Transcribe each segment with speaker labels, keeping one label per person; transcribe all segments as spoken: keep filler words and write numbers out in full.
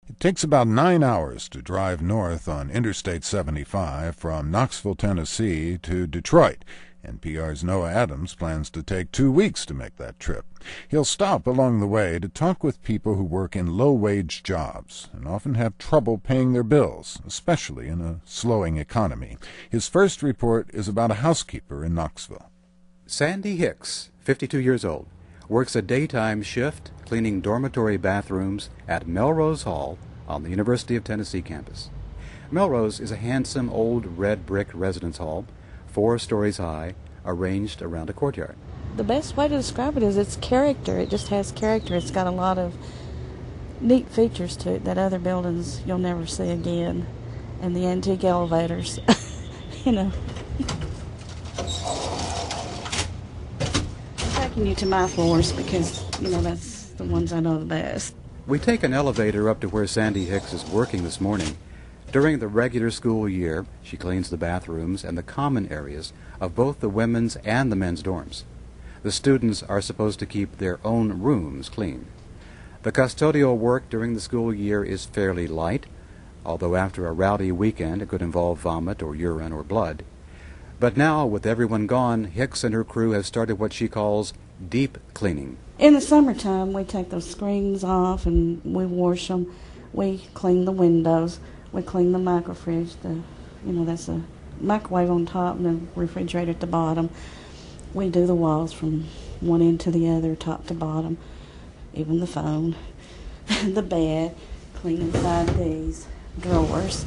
Speaker 1: It takes about nine hours to drive north on Interstate seventy-five from Knoxville, Tennessee to Detroit. N P R's Noah Adams plans to take two weeks to make that trip. He'll stop along the way to talk with people who work in low-wage jobs and often have trouble paying their bills, especially in a slowing economy. His first report is about a housekeeper in Knoxville.
Speaker 2: Sandy Hicks, fifty-two years old, works a daytime shift cleaning dormitory bathrooms at Melrose Hall on the University of Tennessee campus. Melrose is a handsome old red brick residence hall, four stories high, arranged around a courtyard.
Speaker 3: The best way to describe it is its character. It just has character. It's got a lot of neat features to it that other buildings you'll never see again. And the antique elevators, you know. I'm taking you to my floors because, you know, that's the ones I know the best.
Speaker 2: We take an elevator up to where Sandy Hicks is working this morning. During the regular school year, she cleans the bathrooms and the common areas of both the women's and the men's dorms. The students are supposed to keep their own rooms clean. The custodial work during the school year is fairly light, although after a rowdy weekend it could involve vomit or urine or blood. But now, with everyone gone, Hicks and her crew have started what she calls deep cleaning.
Speaker 3: In the summertime, we take those screens off and we wash them. We clean the windows. We clean the microfridge. The, you know, that's a microwave on top and a refrigerator at the bottom. We do the walls from one end to the other, top to bottom. Even the phone, the bed, clean inside these drawers.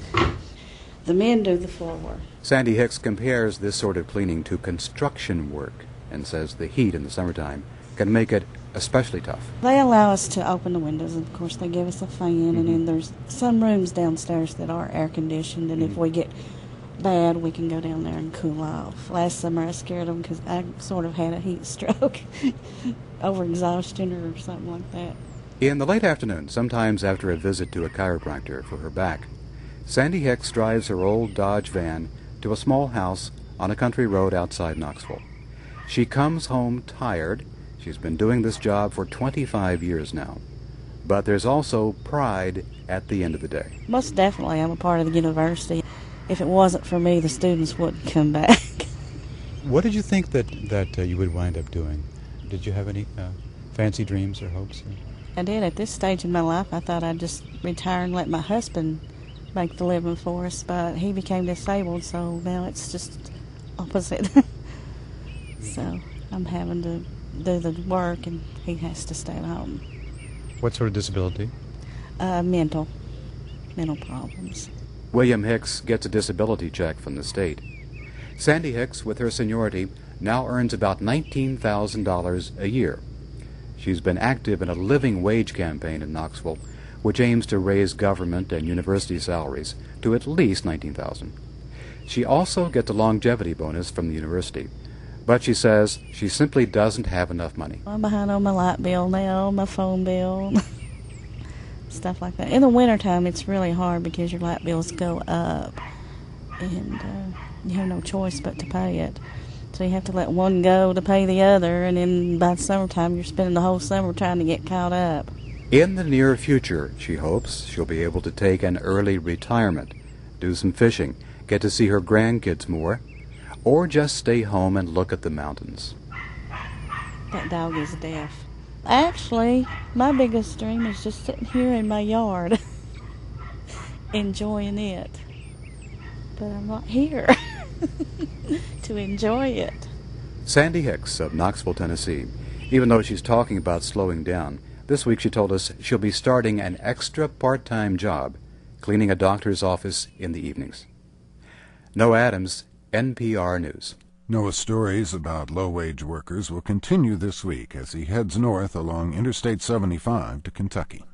Speaker 3: The men do the floor.
Speaker 2: Sandy Hicks compares this sort of cleaning to construction work and says the heat in the summertime can make it especially tough.
Speaker 3: They allow us to open the windows, and of course they give us a fan, mm-hmm. and then there's some rooms downstairs that are air-conditioned, and mm-hmm. if we get bad, we can go down there and cool off. Last summer I scared them because I sort of had a heat stroke, overexhaustion or something like that.
Speaker 2: In the late afternoon, sometimes after a visit to a chiropractor for her back, Sandy Hicks drives her old Dodge van to a small house on a country road outside Knoxville. She comes home tired. She's been doing this job for twenty-five years now. But there's also pride at the end of the day.
Speaker 3: Most definitely. I'm a part of the university. If it wasn't for me, the students wouldn't come back.
Speaker 4: What did you think that, that uh, you would wind up doing? Did you have any uh, fancy dreams or hopes?
Speaker 3: I did. At this stage in my life, I thought I'd just retire and let my husband make the living for us, but he became disabled, so now it's just opposite. So I'm having to do the work, and he has to stay at home.
Speaker 4: What sort of disability?
Speaker 3: Uh, mental. Mental problems.
Speaker 2: William Hicks gets a disability check from the state. Sandy Hicks, with her seniority, now earns about nineteen thousand dollars a year. She's been active in a living wage campaign in Knoxville, which aims to raise government and university salaries to at least nineteen thousand dollars. She also gets a longevity bonus from the university, but she says she simply doesn't have enough money.
Speaker 3: I'm behind on my light bill now, my phone bill, stuff like that. In the wintertime, it's really hard because your light bills go up, and uh, you have no choice but to pay it. So you have to let one go to pay the other, and then by the summertime, you're spending the whole summer trying to get caught up.
Speaker 2: In the near future, she hopes she'll be able to take an early retirement, do some fishing, get to see her grandkids more, or just stay home and look at the mountains.
Speaker 3: That dog is deaf. Actually, my biggest dream is just sitting here in my yard, enjoying it. But I'm not here to enjoy it.
Speaker 2: Sandy Hicks of Knoxville, Tennessee. Even though she's talking about slowing down, this week she told us she'll be starting an extra part-time job cleaning a doctor's office in the evenings. Noah Adams, N P R News.
Speaker 1: Noah's stories about low-wage workers will continue this week as he heads north along Interstate seventy-five to Kentucky.